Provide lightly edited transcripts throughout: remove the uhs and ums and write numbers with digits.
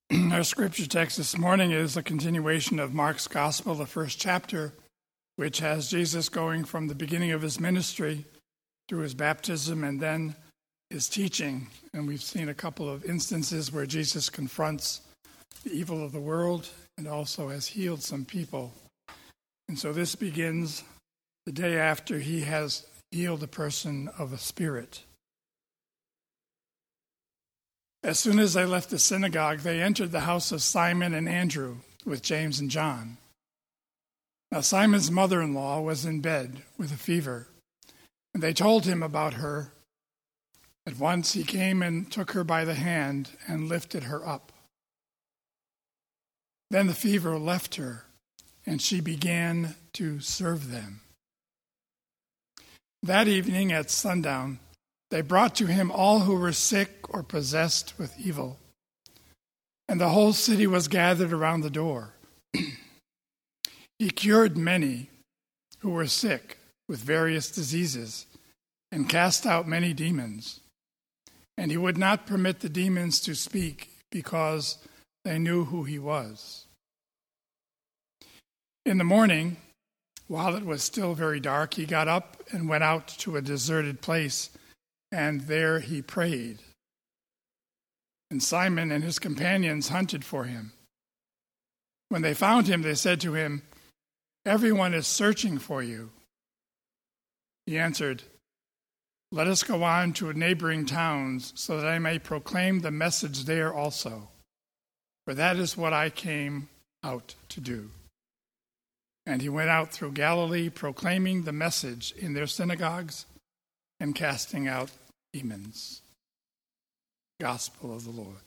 Our scripture text this morning is a continuation of Mark's Gospel, the first chapter, which has Jesus going from the beginning of his ministry through his baptism and then his teaching. And we've seen a couple of instances where Jesus confronts the evil of the world and also has healed some people. And so this begins the day after he has healed a person of a spirit. As soon as they left the synagogue, they entered the house of Simon and Andrew with James and John. Now Simon's mother-in-law was in bed with a fever, and they told him about her. At once he came and took her by the hand and lifted her up. Then the fever left her, and she began to serve them. That evening at sundown, they brought to him all who were sick or possessed with evil, and the whole city was gathered around the door. He cured many who were sick with various diseases and cast out many demons. And he would not permit the demons to speak because they knew who he was. In the morning, while it was still very dark, he got up and went out to a deserted place, and there he prayed. And Simon and his companions hunted for him. When they found him, they said to him, "Everyone is searching for you." He answered, "Let us go on to neighboring towns so that I may proclaim the message there also, for that is what I came out to do." And he went out through Galilee, proclaiming the message in their synagogues and casting out demons. Gospel of the Lord.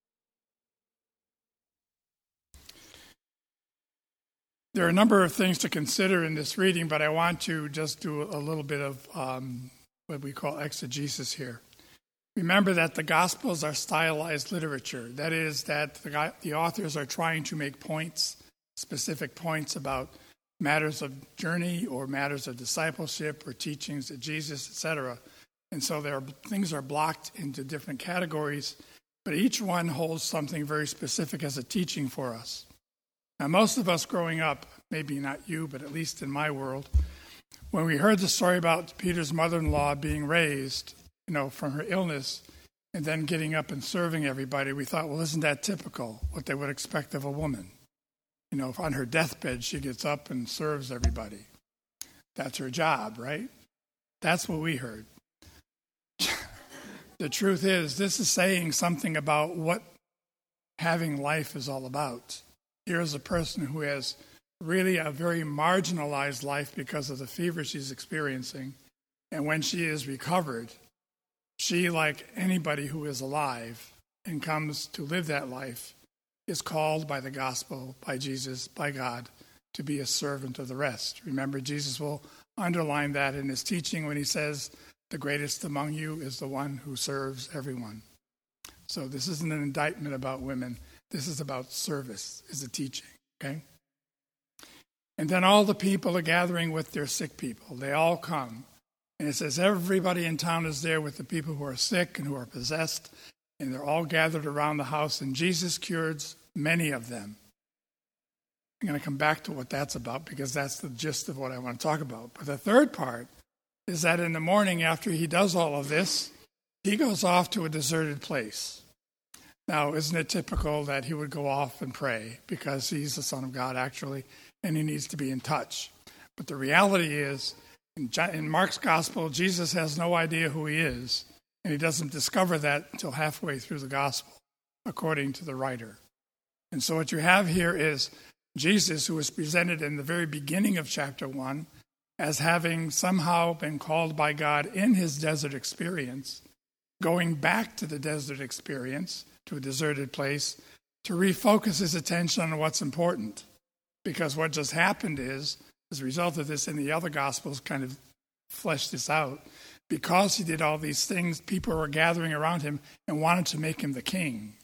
There are a number of things to consider in this reading, but I want to just do a little bit of what we call exegesis here. Remember that the Gospels are stylized literature. That is, that the authors are trying to make points, specific points about matters of journey or matters of discipleship or teachings of Jesus, etc. And so things are blocked into different categories, but each one holds something very specific as a teaching for us. Now, most of us growing up, maybe not you, but at least in my world, when we heard the story about Peter's mother-in-law being raised, from her illness and then getting up and serving everybody, we thought, well, isn't that typical, what they would expect of a woman? On her deathbed, she gets up and serves everybody. That's her job, right? That's what we heard. The truth is, this is saying something about what having life is all about. Here's a person who has really a very marginalized life because of the fever she's experiencing. And when she is recovered, she, like anybody who is alive and comes to live that life, is called by the gospel, by Jesus, by God, to be a servant of the rest. Remember, Jesus will underline that in his teaching when he says, "The greatest among you is the one who serves everyone." So this isn't an indictment about women. This is about service, is a teaching, okay? And then all the people are gathering with their sick people. They all come. And it says everybody in town is there with the people who are sick and who are possessed, and they're all gathered around the house, and Jesus cures many of them. I'm going to come back to what that's about because that's the gist of what I want to talk about. But the third part is that in the morning after he does all of this, he goes off to a deserted place. Now, isn't it typical that he would go off and pray because he's the Son of God, actually, and he needs to be in touch? But the reality is, in Mark's Gospel, Jesus has no idea who he is, and he doesn't discover that until halfway through the Gospel, according to the writer. And so what you have here is Jesus, who is presented in the very beginning of chapter 1 as having somehow been called by God in his desert experience, going back to the desert experience, to a deserted place, to refocus his attention on what's important. Because what just happened is, as a result of this, and the other Gospels kind of fleshed this out, because he did all these things, people were gathering around him and wanted to make him the king.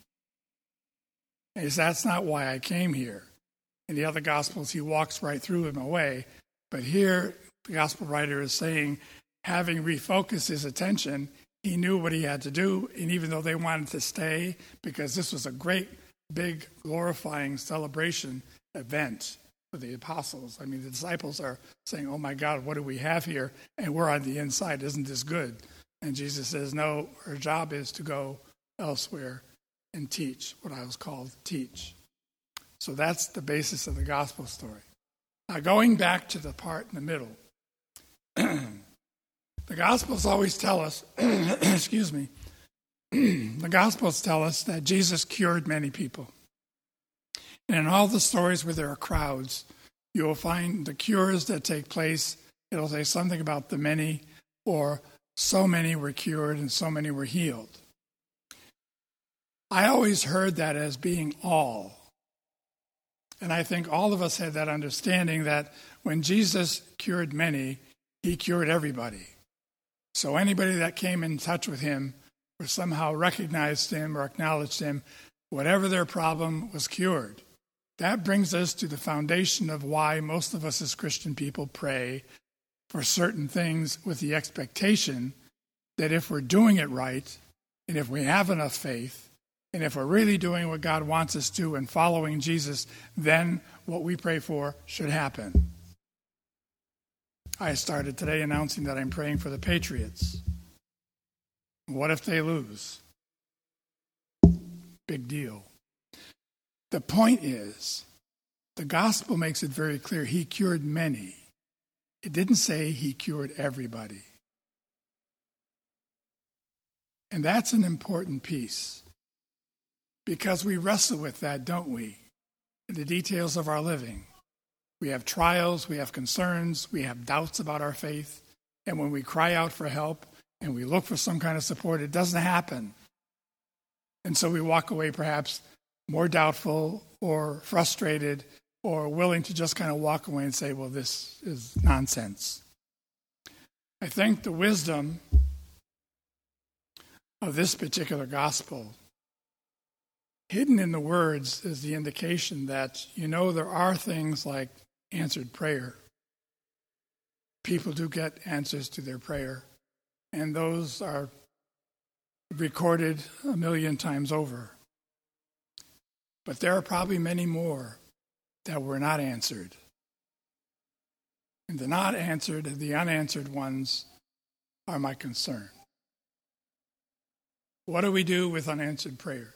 And he said, "That's not why I came here." In the other Gospels, he walks right through him away. But here, the Gospel writer is saying, having refocused his attention, he knew what he had to do. And even though they wanted to stay, because this was a great big glorifying celebration event for the apostles. I mean, the disciples are saying, oh my God, what do we have here? And we're on the inside. Isn't this good? And Jesus says, no, our job is to go elsewhere and teach what I was called to teach. So that's the basis of the gospel story. Now, going back to the part in the middle, the Gospels always tell us, excuse me, the Gospels tell us that Jesus cured many people. And in all the stories where there are crowds, you will find the cures that take place. It'll say something about the many, or so many were cured and so many were healed. I always heard that as being all. And I think all of us had that understanding that when Jesus cured many, he cured everybody. So anybody that came in touch with him or somehow recognized him or acknowledged him, whatever their problem was cured. That brings us to the foundation of why most of us as Christian people pray for certain things with the expectation that if we're doing it right, and if we have enough faith, and if we're really doing what God wants us to and following Jesus, then what we pray for should happen. I started today announcing that I'm praying for the Patriots. What if they lose? Big deal. The point is, the gospel makes it very clear he cured many. It didn't say he cured everybody. And that's an important piece, because we wrestle with that, don't we? In the details of our living. We have trials, we have concerns, we have doubts about our faith, and when we cry out for help and we look for some kind of support, it doesn't happen. And so we walk away perhaps more doubtful or frustrated or willing to just kind of walk away and say, well, this is nonsense. I think the wisdom of this particular gospel, hidden in the words, is the indication that, there are things like answered prayer. People do get answers to their prayer, and those are recorded 1,000,000 times over. But there are probably many more that were not answered. And the not answered, the unanswered ones are my concern. What do we do with unanswered prayers?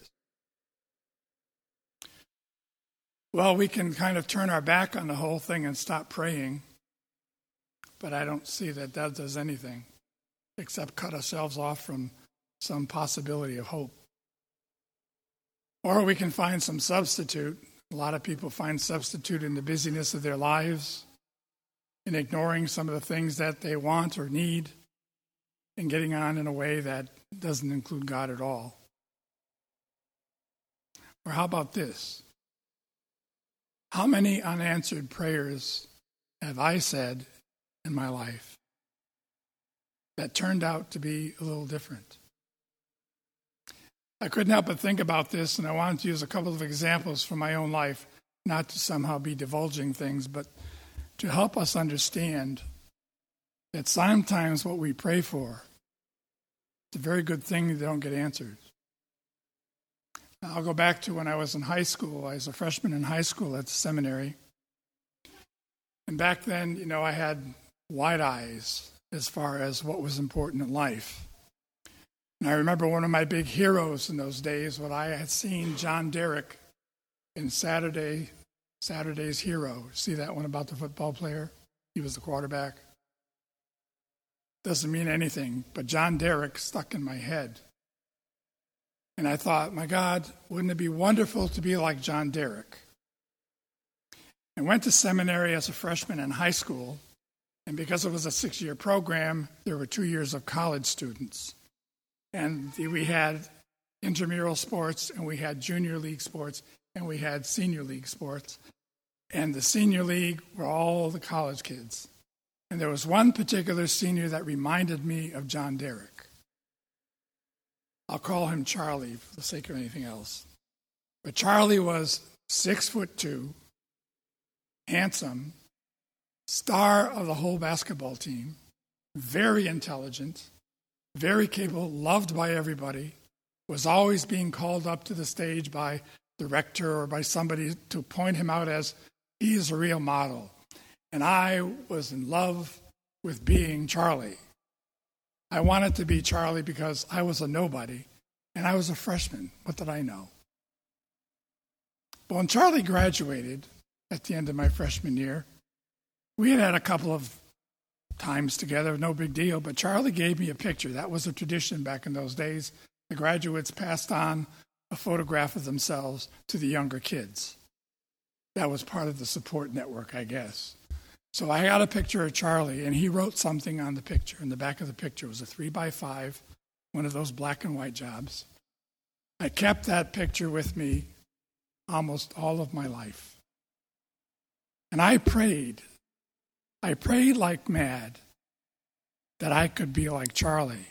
Well, we can kind of turn our back on the whole thing and stop praying, but I don't see that does anything except cut ourselves off from some possibility of hope. Or we can find some substitute. A lot of people find substitute in the busyness of their lives, in ignoring some of the things that they want or need, and getting on in a way that doesn't include God at all. Or how about this? How many unanswered prayers have I said in my life that turned out to be a little different? I couldn't help but think about this, and I wanted to use a couple of examples from my own life, not to somehow be divulging things, but to help us understand that sometimes what we pray for, it's a very good thing that they don't get answered. I'll go back to when I was in high school. I was a freshman in high school at the seminary. And back then, I had wide eyes as far as what was important in life. And I remember one of my big heroes in those days, when I had seen John Derrick in Saturday's Hero. See that one about the football player? He was the quarterback. Doesn't mean anything, but John Derrick stuck in my head. And I thought, my God, wouldn't it be wonderful to be like John Derrick? I went to seminary as a freshman in high school, and because it was a 6-year program, there were 2 years of college students. And we had intramural sports, and we had junior league sports, and we had senior league sports. And the senior league were all the college kids. And there was one particular senior that reminded me of John Derrick. I'll call him Charlie for the sake of anything else. But Charlie was 6'2", handsome, star of the whole basketball team, very intelligent, very capable, loved by everybody, was always being called up to the stage by the rector or by somebody to point him out as he is a real model. And I was in love with being Charlie. I wanted to be Charlie because I was a nobody, and I was a freshman. What did I know? But when Charlie graduated at the end of my freshman year, we had a couple of times together, no big deal, but Charlie gave me a picture. That was a tradition back in those days. The graduates passed on a photograph of themselves to the younger kids. That was part of the support network, I guess. So I got a picture of Charlie, and he wrote something on the picture. In the back of the picture was a 3x5, one of those black and white jobs. I kept that picture with me almost all of my life. And I prayed like mad that I could be like Charlie.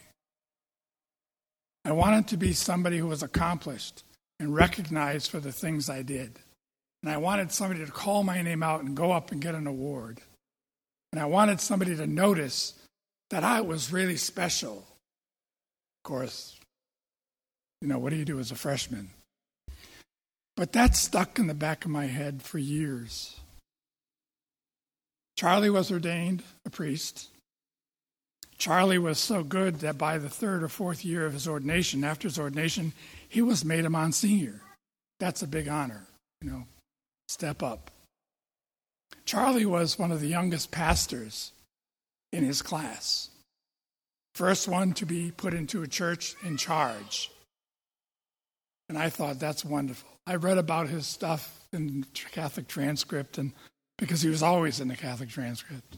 I wanted to be somebody who was accomplished and recognized for the things I did. And I wanted somebody to call my name out and go up and get an award. And I wanted somebody to notice that I was really special. Of course, what do you do as a freshman? But that stuck in the back of my head for years. Charlie was ordained a priest. Charlie was so good that by the third or fourth year of his ordination, after his ordination, he was made a Monsignor. That's a big honor, step up. Charlie was one of the youngest pastors in his class. First one to be put into a church in charge. And I thought, that's wonderful. I read about his stuff in the Catholic transcript, and because he was always in the Catholic transcript.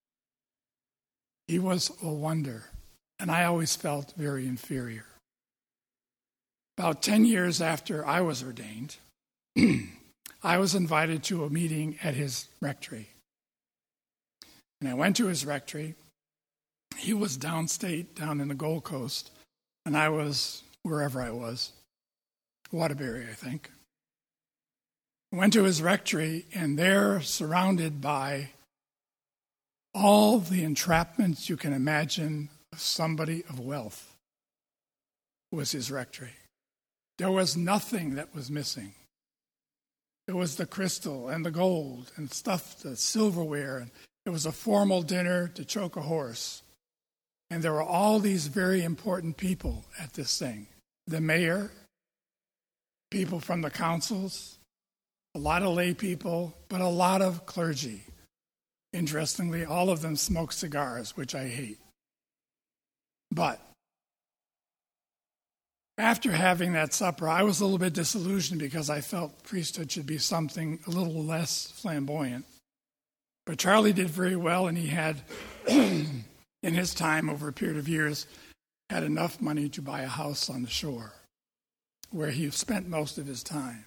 He was a wonder, and I always felt very inferior. About 10 years after I was ordained, I was invited to a meeting at his rectory. And I went to his rectory. He was downstate, down in the Gold Coast, and I was wherever I was, Waterbury, I think. I went to his rectory, and there, surrounded by all the entrapments you can imagine of somebody of wealth, was his rectory. There was nothing that was missing. It was the crystal and the gold and stuff, the silverware. And it was a formal dinner to choke a horse. And there were all these very important people at this thing. The mayor, people from the councils, a lot of lay people, but a lot of clergy. Interestingly, all of them smoke cigars, which I hate. But after having that supper, I was a little bit disillusioned because I felt priesthood should be something a little less flamboyant. But Charlie did very well, and he had, in his time, over a period of years, had enough money to buy a house on the shore, where he spent most of his time.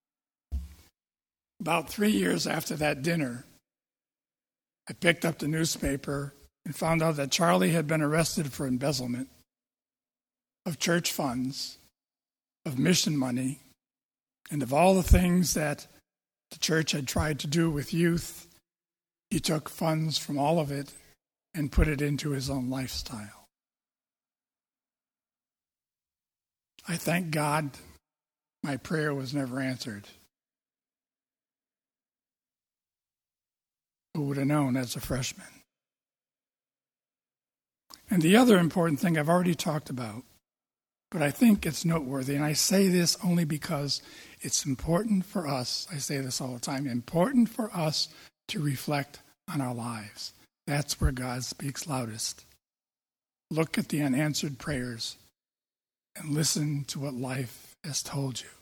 About 3 years after that dinner, I picked up the newspaper and found out that Charlie had been arrested for embezzlement of church funds, of mission money, and of all the things that the church had tried to do with youth. He took funds from all of it and put it into his own lifestyle. I thank God my prayer was never answered. Who would have known as a freshman? And the other important thing I've already talked about, but I think it's noteworthy, and I say this only because it's important for us, I say this all the time, important for us to reflect on our lives. That's where God speaks loudest. Look at the unanswered prayers and listen to what life has told you.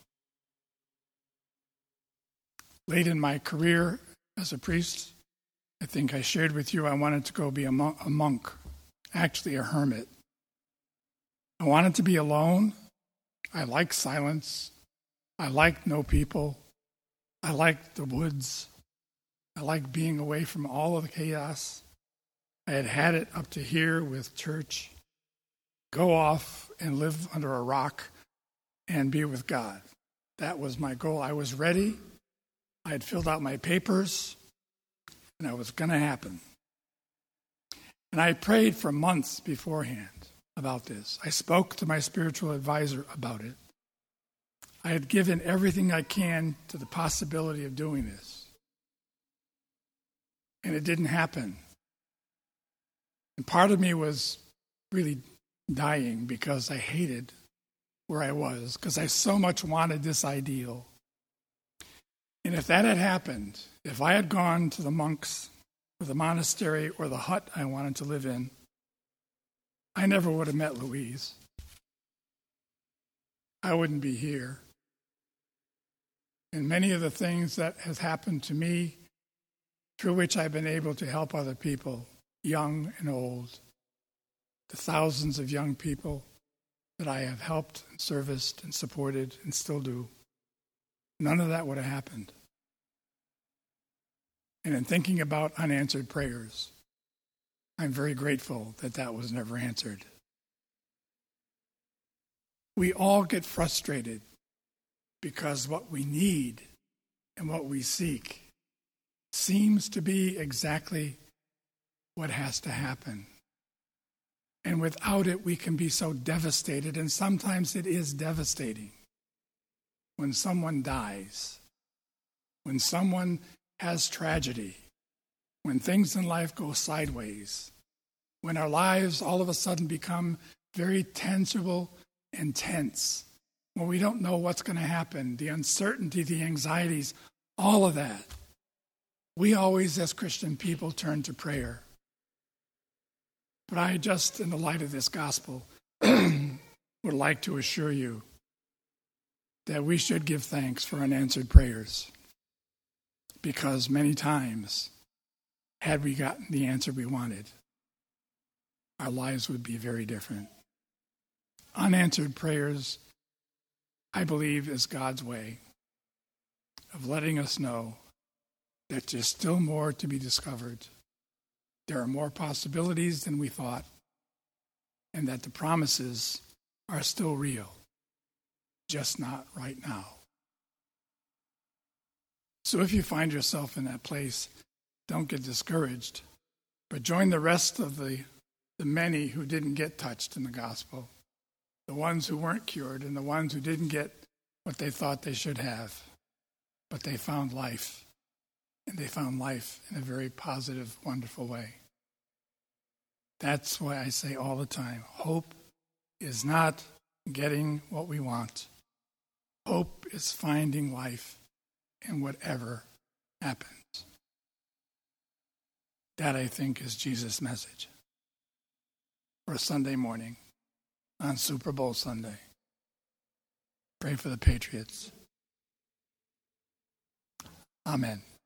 Late in my career as a priest, I think I shared with you I wanted to go be a monk, actually a hermit. I wanted to be alone. I like silence. I like no people. I like the woods. I like being away from all of the chaos. I had had it up to here with church. Go off and live under a rock and be with God. That was my goal. I was ready. I had filled out my papers, and it was going to happen. And I prayed for months beforehand about this. I spoke to my spiritual advisor about it. I had given everything I can to the possibility of doing this. And it didn't happen. And part of me was really dying because I hated where I was, because I so much wanted this ideal. And if that had happened, if I had gone to the monks or the monastery or the hut I wanted to live in, I never would have met Louise. I wouldn't be here. And many of the things that has happened to me, through which I've been able to help other people, young and old, the thousands of young people that I have helped and serviced and supported and still do, none of that would have happened. And in thinking about unanswered prayers, I'm very grateful that that was never answered. We all get frustrated because what we need and what we seek seems to be exactly what has to happen. And without it, we can be so devastated, and sometimes it is devastating. When someone dies, when someone has tragedy, when things in life go sideways, when our lives all of a sudden become very tangible and tense, when we don't know what's going to happen, the uncertainty, the anxieties, all of that, we always, as Christian people, turn to prayer. But I just, in the light of this gospel, would like to assure you that we should give thanks for unanswered prayers, because many times, had we gotten the answer we wanted, our lives would be very different. Unanswered prayers, I believe, is God's way of letting us know that there's still more to be discovered. There are more possibilities than we thought, and that the promises are still real, just not right now. So if you find yourself in that place, don't get discouraged, but join the rest of the many who didn't get touched in the gospel, the ones who weren't cured and the ones who didn't get what they thought they should have, but they found life, and they found life in a very positive, wonderful way. That's why I say all the time, hope is not getting what we want. Hope is finding life in whatever happens. That, I think, is Jesus' message for a Sunday morning on Super Bowl Sunday. Pray for the Patriots. Amen.